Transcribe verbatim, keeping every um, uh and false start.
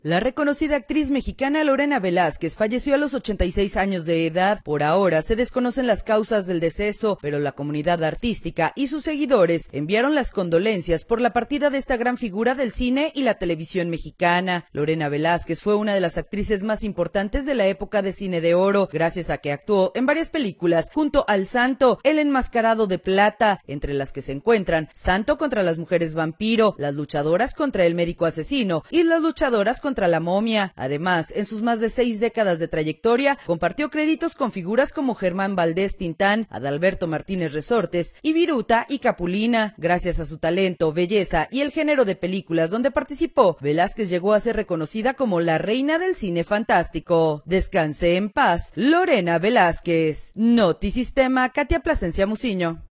La reconocida actriz mexicana Lorena Velázquez falleció a los ochenta y seis años de edad. Por ahora se desconocen las causas del deceso, pero la comunidad artística y sus seguidores enviaron las condolencias por la partida de esta gran figura del cine y la televisión mexicana. Lorena Velázquez fue una de las actrices más importantes de la época de cine de oro, gracias a que actuó en varias películas junto al Santo, El Enmascarado de Plata, entre las que se encuentran Santo contra las mujeres vampiro, Las luchadoras contra el médico asesino y Las luchadoras contra contra la momia. Además, en sus más de seis décadas de trayectoria, compartió créditos con figuras como Germán Valdés Tintán, Adalberto Martínez Resortes y Viruta y Capulina. Gracias a su talento, belleza y el género de películas donde participó, Velázquez llegó a ser reconocida como la reina del cine fantástico. Descanse en paz, Lorena Velázquez. Notisistema, Katia Plasencia Muciño.